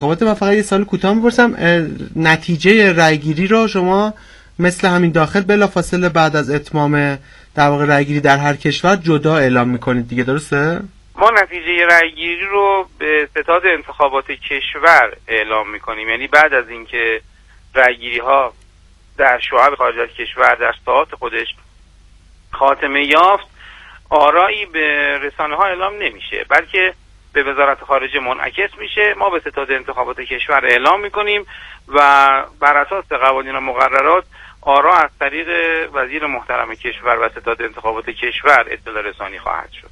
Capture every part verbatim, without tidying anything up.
من فقط یه سوال کوتاه می‌پرسم، نتیجه رأیگیری رو شما مثل همین داخل بلافاصله بعد از اتمام در واقع رأیگیری در هر کشور جدا اعلام می‌کنید دیگه، درسته؟ ما نتیجه رأیگیری رو به ستاد انتخابات کشور اعلام می‌کنیم، یعنی بعد از اینکه رأیگیری‌ها در شعب خارج از کشور در ساعات خودش خاتمه یافت، آرایی به رسانه‌ها اعلام نمیشه، بلکه به وزارت خارجه منعکس میشه. ما به ستاد انتخابات کشور اعلام میکنیم و بر اساس قوانین و مقررات آرا از طریق وزیر محترم کشور و ستاد انتخابات کشور اطلاع رسانی خواهد شد.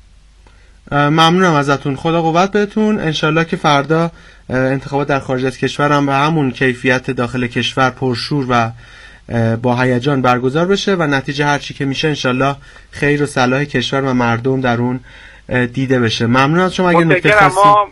ممنونم ازتون، خدا قوت بهتون. انشالله که فردا انتخابات در خارج از کشور هم به همون کیفیت داخل کشور پرشور و با هیجان برگزار بشه و نتیجه هر چی که میشه انشالله خیر و صلاح کشور و مردم در اون دیده بشه. ممنون از شما. اگه نکته خاصی ما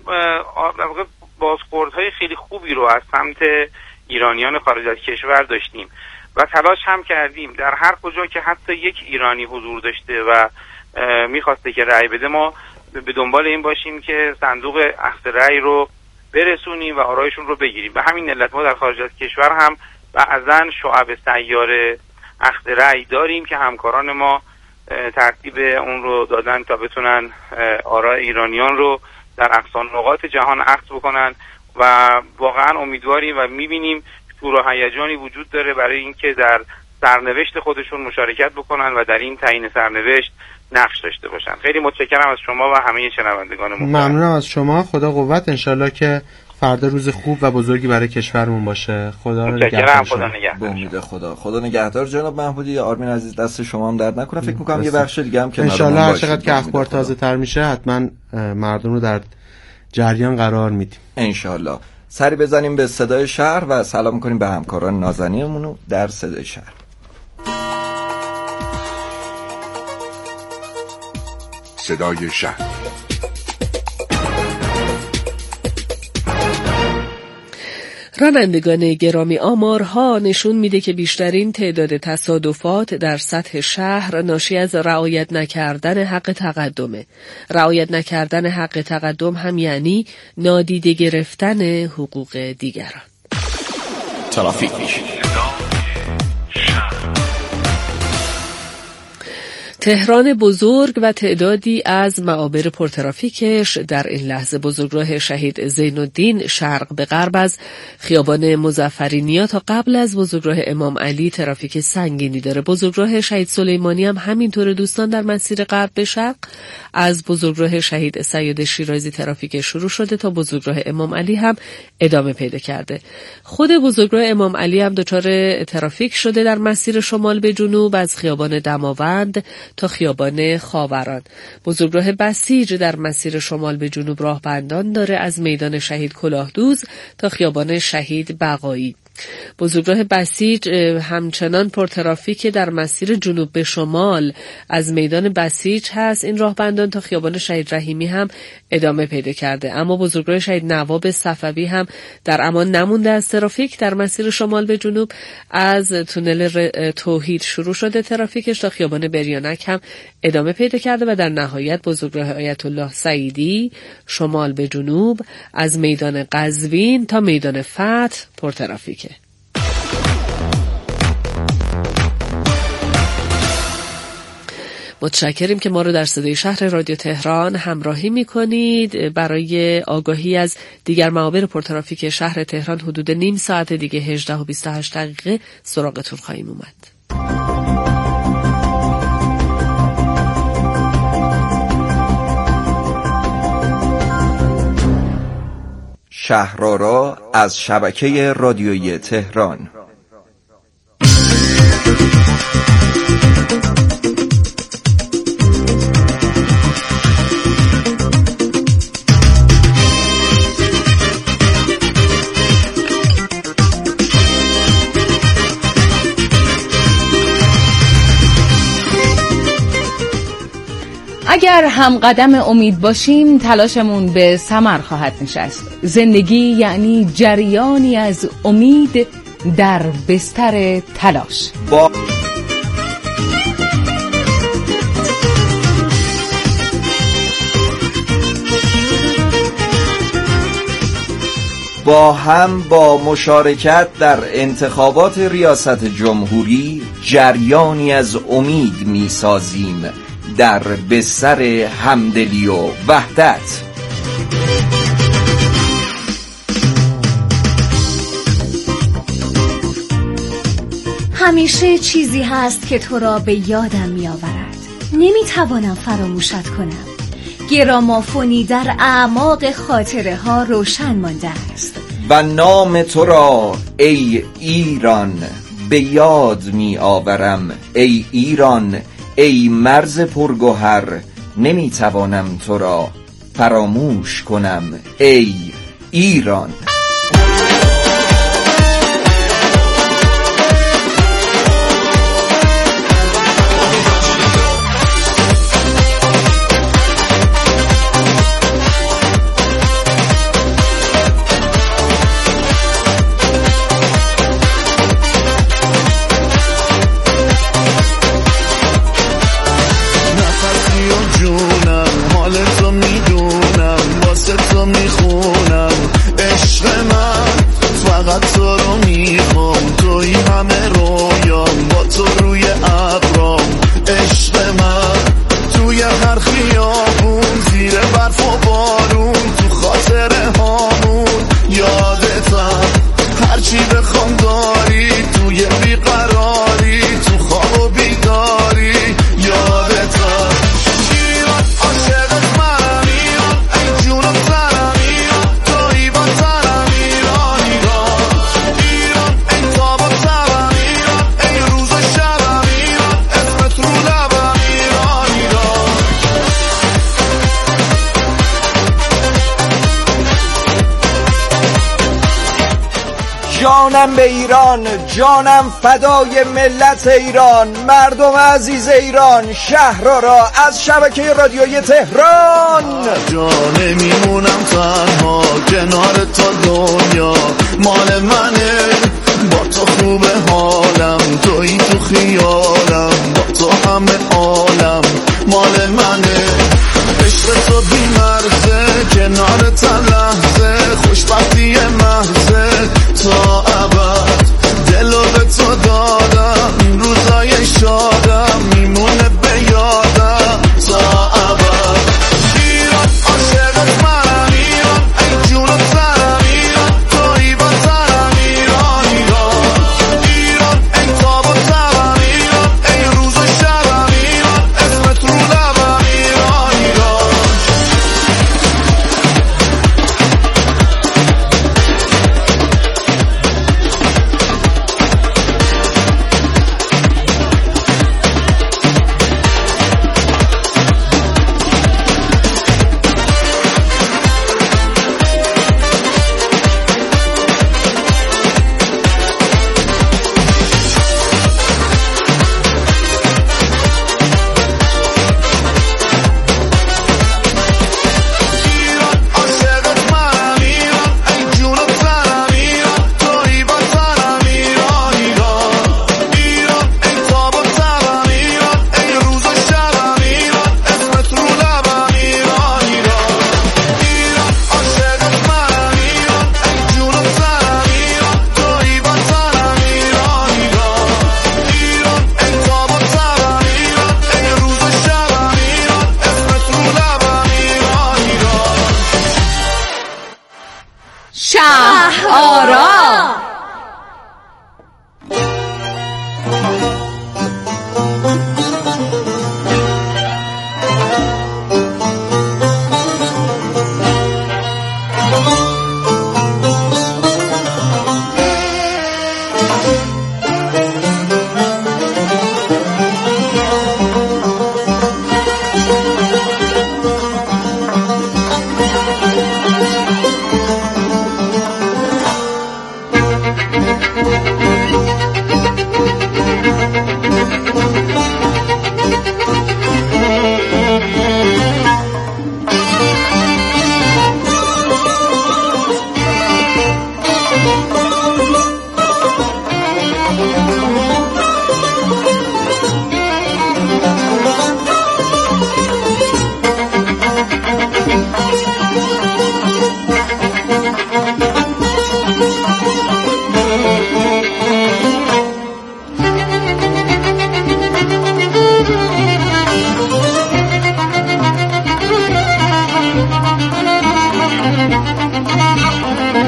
بازخوردهای خیلی خوبی رو از سمت ایرانیان خارج از کشور داشتیم و تلاش هم کردیم در هر کجا که حتی یک ایرانی حضور داشته و میخواسته که رأی بده ما به دنبال این باشیم که صندوق اخذ رأی رو برسونیم و آرایشون رو بگیریم. به همین علت ما در خارج از کشور هم بعضاً شعب سیار اخذ رأی داریم که همکاران ما ترتیب اون رو دادن تا بتونن آراء ایرانیان رو در اقصا نقاط جهان اخذ بکنن و واقعا امیدواریم و میبینیم شور و هیجانی وجود داره برای اینکه در سرنوشت خودشون مشارکت بکنن و در این تعیین سرنوشت نقش داشته باشن. خیلی متشکرم از شما و همه شنوندگان محترم. ممنونم از شما، خدا قوت. انشالله که فردا روز خوب و بزرگی برای کشورمون باشه. خدا رو نگهدار. خدا نگهدار. امید خدا. خدا نگهدار جناب محمودی. آرمین عزیز دست شما هم درد نکنه. فکر می‌کنم یه بخش دیگه هم کنارمون باشه. ان شاءالله هر چقدر که اخبار تازه تر میشه حتما مردم رو در جریان قرار میدیم. ان شاءالله. سری بزنیم به صدای شهر و سلام می‌کنیم به همکاران نازنینمون در صدای شهر. صدای شهر. رانندگان گرامی، آمارها نشون میده که بیشترین تعداد تصادفات در سطح شهر ناشی از رعایت نکردن حق تقدمه. رعایت نکردن حق تقدم هم یعنی نادیده گرفتن حقوق دیگران. ترافیک. تهران بزرگ و تعدادی از معابر پرترافیکش در این لحظه بزرگراه شهید زین‌الدین شرق به غرب از خیابان مظفرینیا تا قبل از بزرگراه امام علی ترافیک سنگینی داره. بزرگراه شهید سلیمانی هم همینطور دوستان، در مسیر غرب به شرق از بزرگراه شهید سید شیرازی ترافیک شروع شده تا بزرگراه امام علی هم ادامه پیدا کرده. خود بزرگراه امام علی هم دچار ترافیک شده در مسیر شمال به جنوب از خیابان دماوند تا خیابان خاوران. بزرگراه بسیج در مسیر شمال به جنوب راهبندان داره از میدان شهید کلاهدوز تا خیابان شهید بقایی. بزرگراه بسیج همچنان پرترافیک در مسیر جنوب به شمال از میدان بسیج هست. این راهبندان تا خیابان شهید رحیمی هم ادامه پیدا کرده. اما بزرگراه شهید نواب صفوی هم در امان نمونده از ترافیک. در مسیر شمال به جنوب از تونل توحید شروع شده ترافیکش تا خیابان بریانک هم ادامه پیدا کرده و در نهایت بزرگراه آیت الله سعیدی شمال به جنوب از میدان قزوین تا میدان فتح پرترافیکه. متشکریم که ما رو در صدای شهر رادیو تهران همراهی می‌کنید. برای آگاهی از دیگر معابر پرترافیک شهر تهران حدود نیم ساعت دیگه هجده و بیست و هشت دقیقه سراغتون خواهیم اومد. شهرآرا از شبکه رادیویی تهران. اگر هم قدم امید باشیم تلاشمون به ثمر خواهد نشست. زندگی یعنی جریانی از امید در بستر تلاش. با با هم با مشارکت در انتخابات ریاست جمهوری جریانی از امید می‌سازیم در بستر همدلی و وحدت. همیشه چیزی هست که تو را به یادم می آورد، نمی توانم فراموشت کنم. گرامافونی در اعماق خاطره ها روشن مانده است و نام تو را ای ایران به یاد می آورم. ای ایران، ای مرز پرگوهر، نمی توانم تو را فراموش کنم. ای ایران. جانم به ایران، جانم فدای ملت ایران، مردم عزیز ایران، شهرها را از شبکه رادیویی تهران. جا نمیمونم تنها کنار تا دنیا مال منه، با تو خوبه حالم، تویی تو خیالم، با تو همه عالم مال منه. عشق تو بی مرزه، کنار تا لحظه، خوشبختی محضه تا ابد. دلو به تو دادم، روزای شادم میمونه به یادم تا ابد. ایران عاشقت منم، ایران ای جون و سرم، ایران تویی وطنم، ایران ایران ایران ای تاب و تبم، ایران ای روز و شبم، ایران اسمت رو لبم، ایران ایران.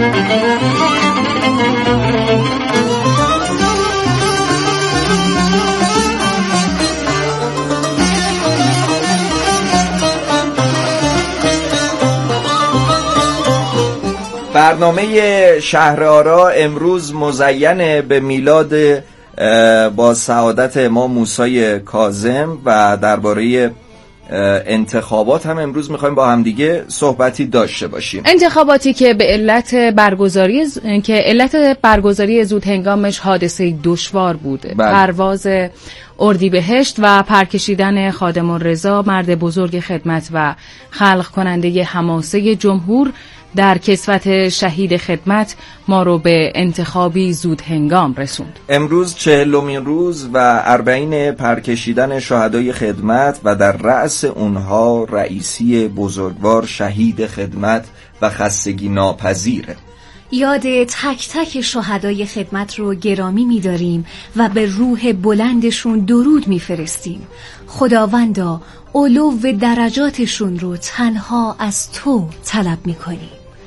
برنامه شهر آرا امروز مزین به میلاد با سعادت امام موسی کاظم و درباره انتخابات هم امروز میخوایم با هم دیگه صحبتی داشته باشیم. انتخاباتی که به علت برگزاری ز... که علت برگزاری زود هنگامش حادثه دشوار بود. بله. پرواز اردیبهشت و پرکشیدن خادم الرضا مرد بزرگ خدمت و خلق کننده حماسه جمهور در کسوت شهید خدمت ما رو به انتخابی زود هنگام رسوند. امروز چهلمین روز و اربعین پرکشیدن شهدای خدمت و در رأس اونها رئیسی بزرگوار شهید خدمت و خستگی ناپذیره. یاد تک تک شهدای خدمت رو گرامی می‌داریم و به روح بلندشون درود می‌فرستیم. خداوندا علو و درجاتشون رو تنها از تو طلب می‌کنیم.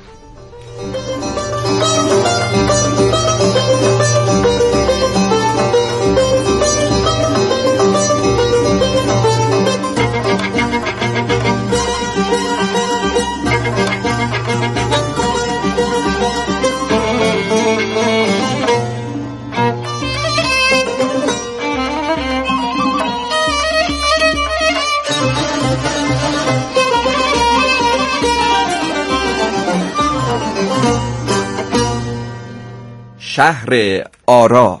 شهر آرا.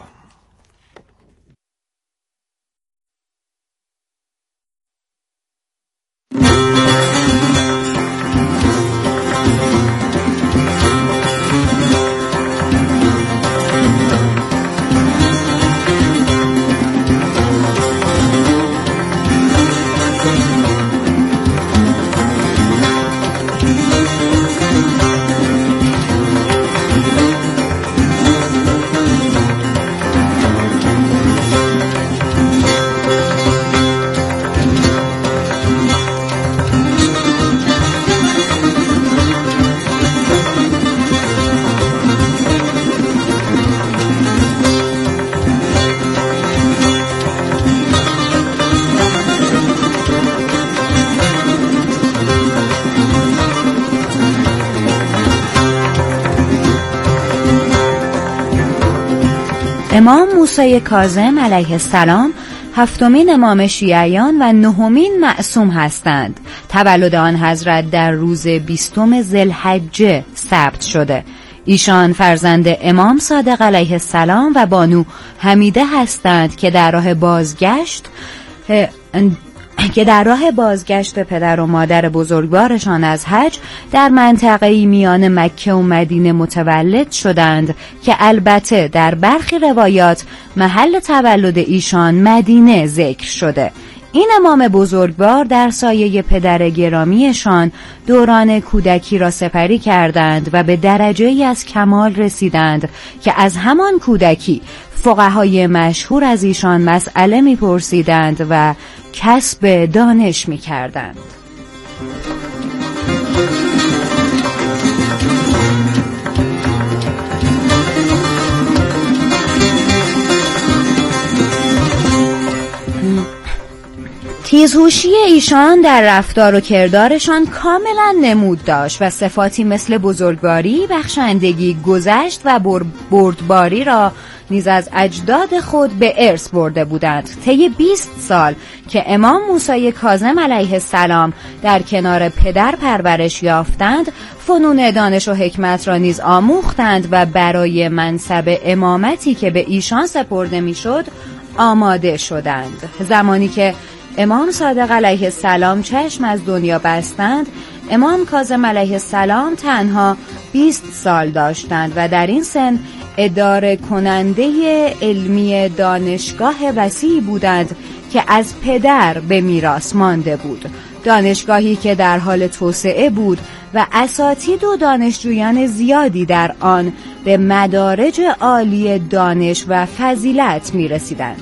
امام موسی کاظم علیه السلام هفتمین امام شیعیان و نهمین معصوم هستند. تولد آن حضرت در روز بیستم ذوالحجه ثبت شده. ایشان فرزند امام صادق علیه السلام و بانو حمیده هستند که در راه بازگشت که در راه بازگشت پدر و مادر بزرگوارشان از حج در منطقه‌ای میان مکه و مدینه متولد شدند که البته در برخی روایات محل تولد ایشان مدینه ذکر شده. این امام بزرگوار در سایه پدر گرامیشان دوران کودکی را سپری کردند و به درجه‌ای از کمال رسیدند که از همان کودکی فقهای مشهور از ایشان مسئله می‌پرسیدند و کسب دانش می‌کردند. تیزهوشی ایشان در رفتار و کردارشان کاملا نمود داشت و صفاتی مثل بزرگواری، بخشندگی، گذشت و بردباری را نیز از اجداد خود به ارث برده بودند. طی بیست سال که امام موسی کاظم علیه السلام در کنار پدر پرورش یافتند، فنون دانش و حکمت را نیز آموختند و برای منصب امامتی که به ایشان سپرده میشد آماده شدند. زمانی که امام صادق علیه السلام چشم از دنیا بستند، امام کاظم علیه السلام تنها بیست سال داشتند و در این سن اداره کننده علمی دانشگاه وسیعی بودند که از پدر به میراث مانده بود. دانشگاهی که در حال توسعه بود و اساتید و دانشجویان زیادی در آن به مدارج عالی دانش و فضیلت می رسیدند.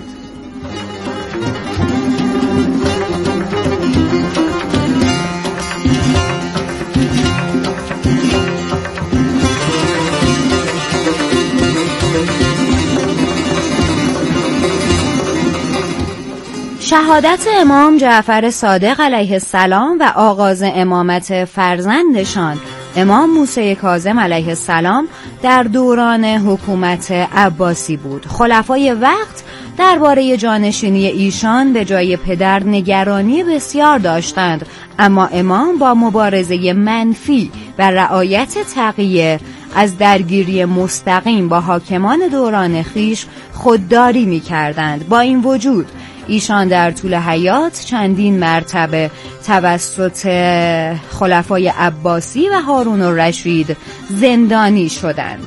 شهادت امام جعفر صادق علیه السلام و آغاز امامت فرزندشان امام موسی کاظم علیه السلام در دوران حکومت عباسی بود. خلفای وقت درباره جانشینی ایشان به جای پدر نگرانی بسیار داشتند، اما امام با مبارزه منفی و رعایت تقیه از درگیری مستقیم با حاکمان دوران خیش خودداری می کردند. با این وجود ایشان در طول حیات چندین مرتبه توسط خلفای عباسی و هارون الرشید زندانی شدند.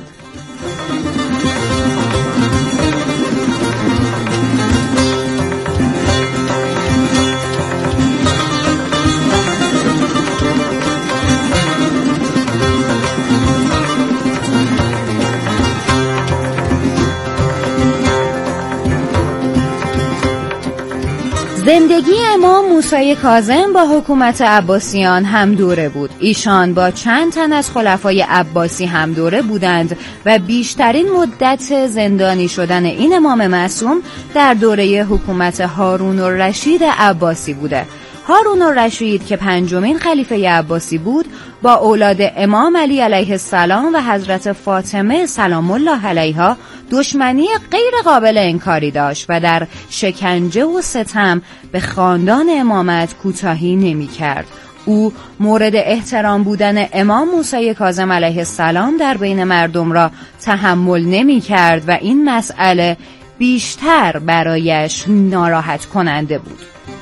زندگی امام موسی کاظم با حکومت عباسیان هم دوره بود. ایشان با چند تن از خلفای عباسی هم دوره بودند و بیشترین مدت زندانی شدن این امام معصوم در دوره حکومت هارون الرشید عباسی بوده. هارون الرشید که پنجمین خلیفه عباسی بود با اولاد امام علی علیه السلام و حضرت فاطمه سلام الله علیها دشمنی غیر قابل انکاری داشت و در شکنجه و ستم به خاندان امامت کوتاهی نمی کرد. او مورد احترام بودن امام موسی کاظم علیه السلام در بین مردم را تحمل نمی کرد و این مسئله بیشتر برایش ناراحت کننده بود.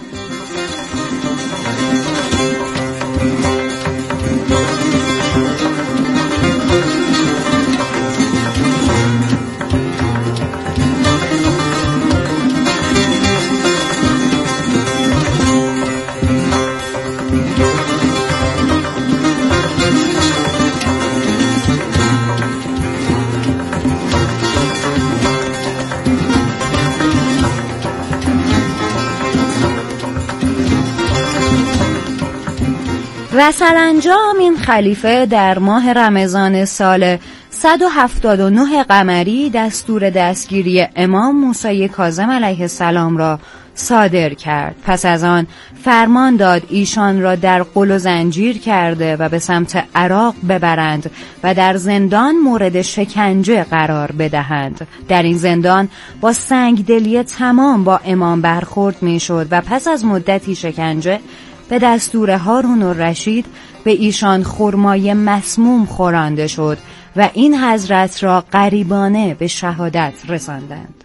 و سرانجام این خلیفه در ماه رمضان سال صد و هفتاد و نه قمری دستور دستگیری امام موسی کاظم علیه السلام را صادر کرد. پس از آن فرمان داد ایشان را در قل و زنجیر کرده و به سمت عراق ببرند و در زندان مورد شکنجه قرار بدهند. در این زندان با سنگدلی تمام با امام برخورد می شد و پس از مدتی شکنجه به دستور هارون الرشید به ایشان خرمای مسموم خورانده شد و این حضرت را غریبانه به شهادت رساندند.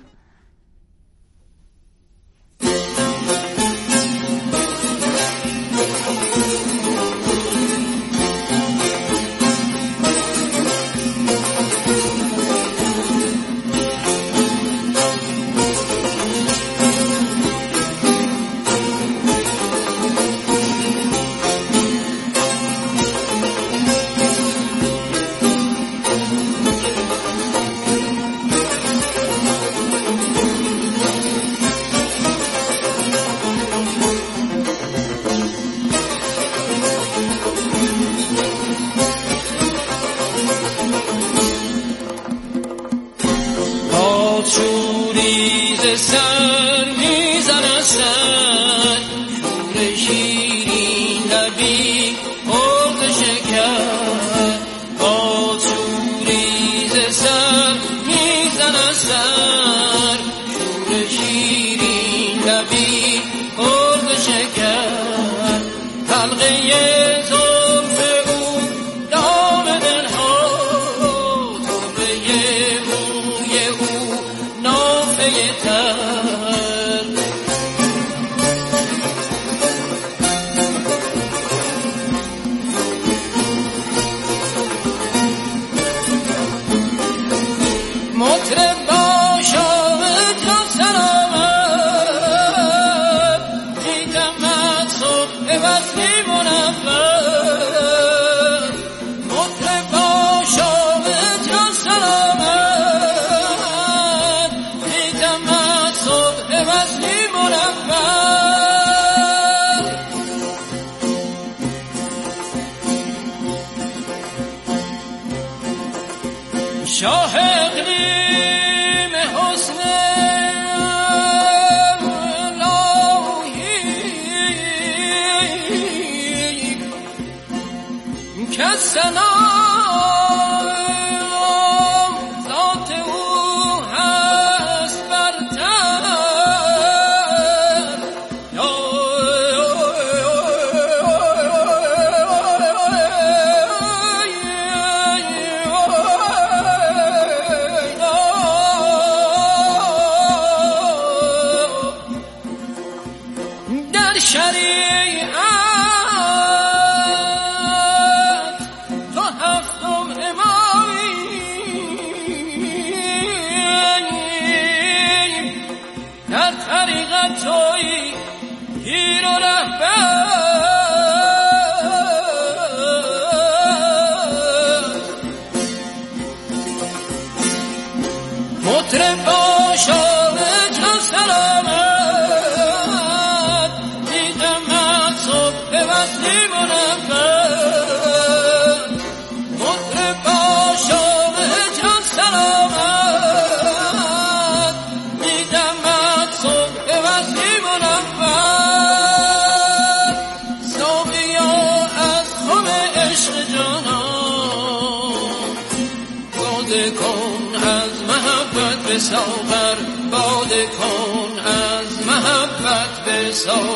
شاه اقلیم حسن لا ساغر باده کن از محبت به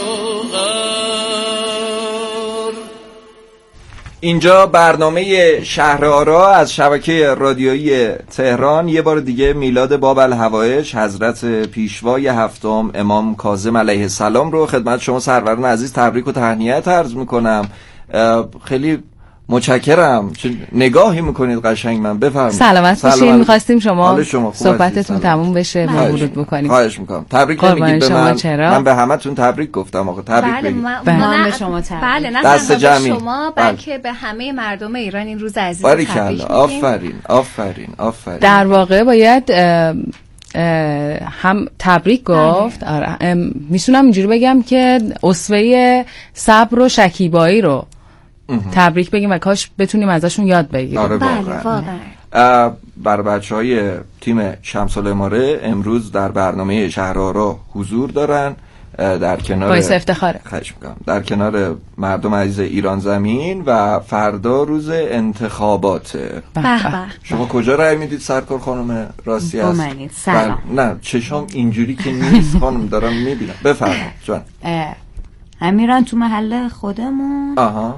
ساغر. اینجا برنامه شهرآرا از شبکه رادیویی تهران. یه بار دیگه میلاد باب الهوایج حضرت پیشوای هفتم امام کاظم علیه السلام رو خدمت شما سروران عزیز تبریک و تهنیت عرض میکنم. خیلی متشکرم. چه نگاهی میکنید قشنگ. من بفرمایید. سلامت باشین. می‌خواستیم شما, شما صحبتتون تموم بشه ما ورود بکنیم. خواهش میکنم. تبریک نمیگید به من. چرا؟ من به همتون تبریک گفتم. آقا تبریک بگید. بله من به شما تبریک. بله نه دست جمعی به شما بلکه به همه مردم ایران این روز عزیز تبریک میگیم. آفرین آفرین آفرین. در واقع باید اه اه هم تبریک گفت. آره میتونم اینجوری بگم که اسوه صبر و شکیبایی رو تبریک بگیم و کاش بتونیم ازشون یاد بگیریم. آره واقعا. برای بچهای تیم شمس العماره امروز در برنامه شهرآرا حضور دارن در کنار باعث افتخاره. خواهش می‌کنم. در کنار مردم عزیز ایران زمین و فردا روز انتخابات. به به. شما کجا رأی میدید سرکار خانم راستی هست؟ بمنید. سلام. نه چشام اینجوری که نیست خانم دارم میبینم. بفرمایید جان. امیران تو محله خودمون آها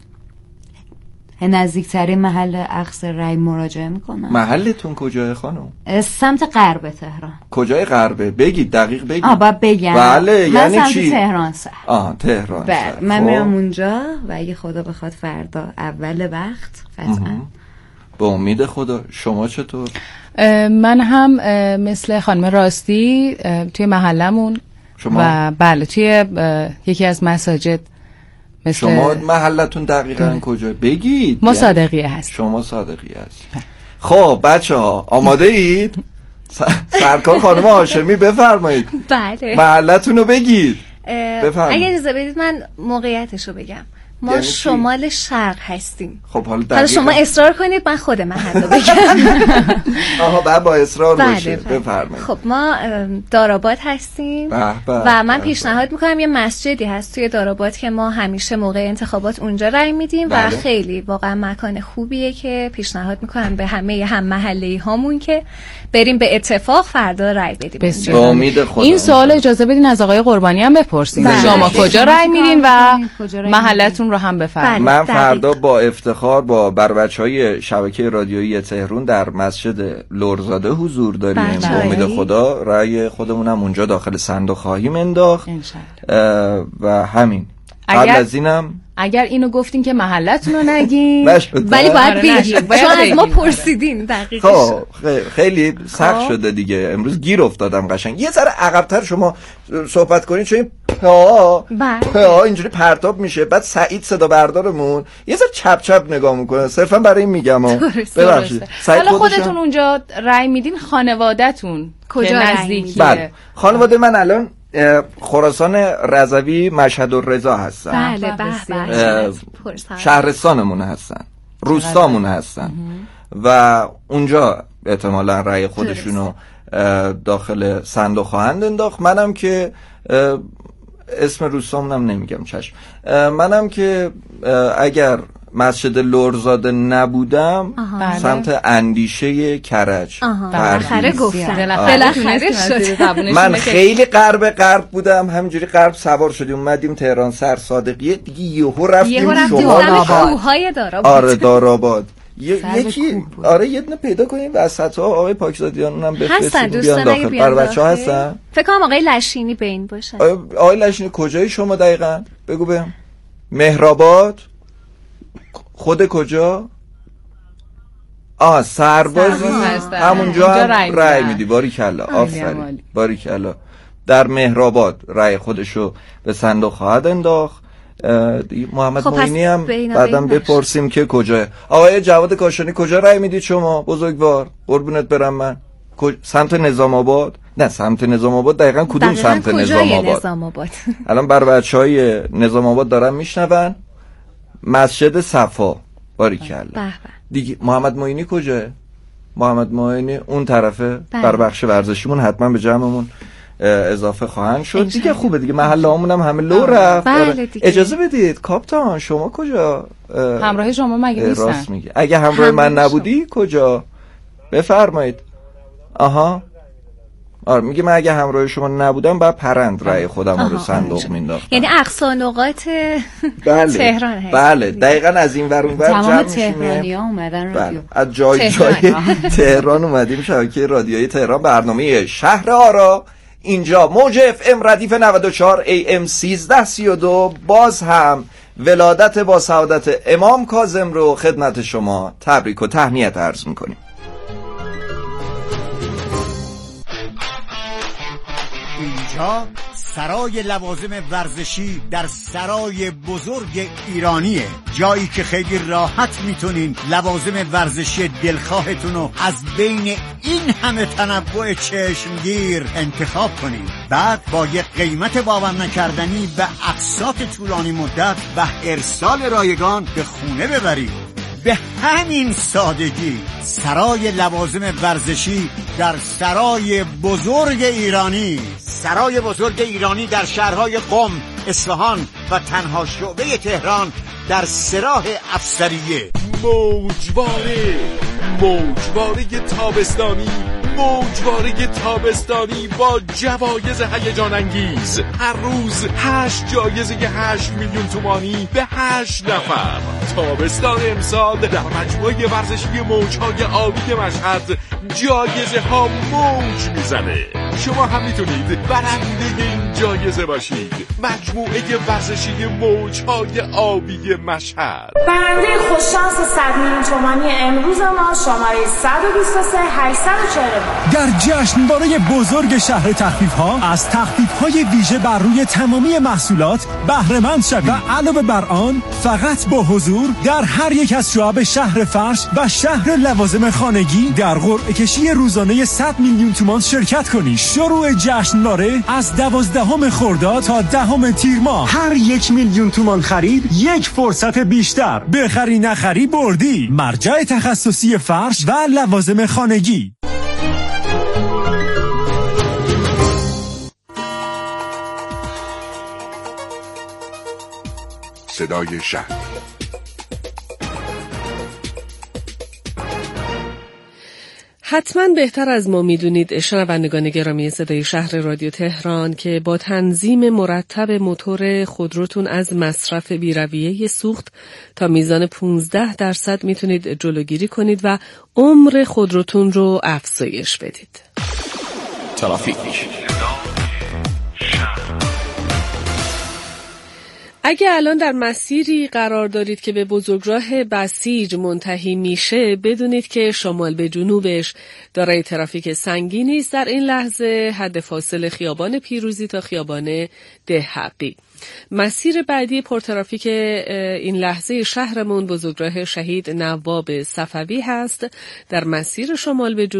نزدیکترین محل اخذ رای مراجعه میکنم. محلتون کجای خانم؟ سمت غرب تهران. کجای غربه؟ بگید دقیق بگید. آه باید بگم. بله من یعنی سمت چی؟ تهران سر. آه تهران بله سر. من میرم اونجا و اگه خدا بخواد فردا اول وقت قطعا. به امید خدا. شما چطور؟ من هم مثل خانم راستی توی محلمون شما؟ و بله توی یکی از مساجد. مثل شما محلتون دقیقاً کجا؟ بگید. ما صادقیه هست. شما صادقیه هست. خب بچه ها آماده اید؟ سرکار خانم هاشمی بفرمایید. بله محلتون رو بگید. اگه اجازه بدید من موقعیتش رو بگم. ما یعنی شمال شرق هستیم. خب حالا حالا شما اصرار کنید من خود محل رو بگم. آها بعد با اصرار باشه. بفرمایید. خب ما داراباد هستیم بح بح و من پیشنهاد میکنم یه مسجدی هست توی داراباد که ما همیشه موقع انتخابات اونجا رای میدیم و خیلی واقعا مکان خوبیه که پیشنهاد میکنم به همه هم محله‌ای هامون که بریم به اتفاق فردا رای بدیم. به امید خدا. این سوال اجازه بدین از آقای قربانی هم بپرسیم. شما کجا رای میدین و محلتون رو هم بفرمایید. من فردا با افتخار با بر بچهای شبکه رادیویی تهران در مسجد لرزاده حضور داریم. به امید خدا رأی خودمونم اونجا داخل صندوق خواهیم انداخت و همین. قبل از اینم اگر اینو گفتین که محلتون رو نگین ولی باید بگین چون از ما پرسیدین دقیقش. خب خیلی سخت شده دیگه. امروز گیر افتادم قشنگ. یه ذره عقب‌تر شما صحبت کنین چون این پا پا اینجوری پرتاب میشه. بعد سعید صدا بردارمون یه ذره چپ چپ نگاه میکنه. صرفا برای این میگم ببخشید. حالا خودتون اونجا رای میدین خانواده‌تون کجا نزدیکیه؟ بله خانواده من الان خراسان رضوی مشهد الرضا هستن. بله بله شهرستانمون هستن روستامون هستن و اونجا احتمالا رأی خودشونو داخل صندوق خواهند انداخت. منم که اسم روستامونم نمیگم چشم. منم که اگر مسجد لرزاده نبودم آها. سمت اندیشه کرج. بالاخره گفتن، بالاخره شد. من خیلی غرب غرب بودم، همینجوری غرب سوار شدیم اومدیم تهران سر صادقیه دیگه، یهو رفتیم شمال کوههای داراباد. آره داراباد یکی آره یه دونه پیدا کنیم وسط‌ها. آقای پاکزادیان اونم بفرستید بیان داخل. برای بچه‌ها هستن؟ فکر کنم آقای لشینی بین باشه. آقای لشینی کجایی شما دقیقاً؟ بگو بهم. مهرآباد؟ خود کجا؟ آه سربازی همونجا هم رأی میدی. باریکلا، آفرین، باریکلا. در مهرآباد رأی خودشو به صندوق خواهد انداخت. محمد خب معینی هم بعدم بپرسیم که کجاه. آقای جواد کاشانی کجا رأی میدید شما بزرگوار؟ قربونت برم من. کج... سمت نظام آباد؟ نه سمت نظام آباد دقیقاً کدوم سمت نظام آباد؟ نظام آباد الان بر بچهای نظام آباد دارن میشنون. مسجد صفا. باریکلا. دیگه محمد معینی کجاه؟ محمد معینی اون طرفه. بر بخش ورزشیمون حتما به جمعمون اضافه خواهند شد دیگه. خوبه دیگه، محله هامون هم همه لو رفت. بله اجازه بدید کاپتان شما کجا؟ همراه شما مگه نیستن؟ راست میگه. اگه همراه من نبودی کجا؟ بفرمایید. آها آره میگه من اگه همراه شما نبودم بعد پرند رأی خودم رو صندوق مینداختم. یعنی اقصا نقاط بله. تهران هست. بله دقیقاً از این ور اون ور جمع میشیم. تمام تهرانی‌ها اومدن رادیو. بله. از جای جای تهران اومدیم شبکه رادیویی تهران، برنامه شهر آرا. اینجا موج اف ام ردیف نود و چهار ای ام سیزده سی و دو. باز هم ولادت با سعادت امام کاظم رو خدمت شما تبریک و تهنیت عرض میکنیم. اینجا سرای لوازم ورزشی در سرای بزرگ ایرانیه، جایی که خیلی راحت میتونین لوازم ورزشی دلخواهتون رو از بین این همه تنوع چشمگیر انتخاب کنین، بعد با یک قیمت باور نکردنی و اقساط طولانی مدت و ارسال رایگان به خونه ببرید. به همین سادگی سرای لوازم ورزشی در سرای بزرگ ایرانی. سرای بزرگ ایرانی در شهرهای قم، اصفهان و تنها شعبه تهران در سراح افسریه. موجواره موجواره تابستانی موجواره تابستانی با جوایز هیجان انگیز. هر روز هشت جایزه هشت میلیون تومانی به هشت نفر. تابستان امسال در مجموعه ورزشی موجهای آبی مشهد جایزه ها موج میزنه. شما هم میتونید برنده این جایزه باشید. مجموعه ورزشی موجهای آبی مشهد. برنده خوششانس صد میلیون تومانی امروز ما شماره صد و بیست و سه هشتصد و چهل در جشنواره بزرگ شهر تخفیف‌ها از تخفیف‌های ویژه بر روی تمامی محصولات بهره مند شوید و علاوه بر آن فقط با حضور در هر یک از شعب شهر فرش و شهر لوازم خانگی در قرعه کشی روزانه صد میلیون تومان شرکت کنید. شروع جشنواره از دوازدهم خرداد تا دهم تیر ماه. هر یک میلیون تومان خرید یک فرصت بیشتر. بخری نخری بردی. مرجع تخصصی فرش و لوازم خانگی. صدای شهر. حتما بهتر از ما میدونید شنوندگان گرامی صدای شهر رادیو تهران که با تنظیم مرتب موتور خودروتون از مصرف بی‌رویه سوخت تا میزان پانزده درصد میتونید جلوگیری کنید و عمر خودروتون رو افزایش بدید. ترافیک. اگه الان در مسیری قرار دارید که به بزرگراه بسیج منتهی میشه، بدونید که شمال به جنوبش دارای ترافیک سنگینی است. در این لحظه حد فاصله خیابان پیروزی تا خیابان دهحقی. مسیر بعدی پرترافیک این لحظه شهرمون بزرگراه شهید نواب صفوی هست. در مسیر شمال به جنوب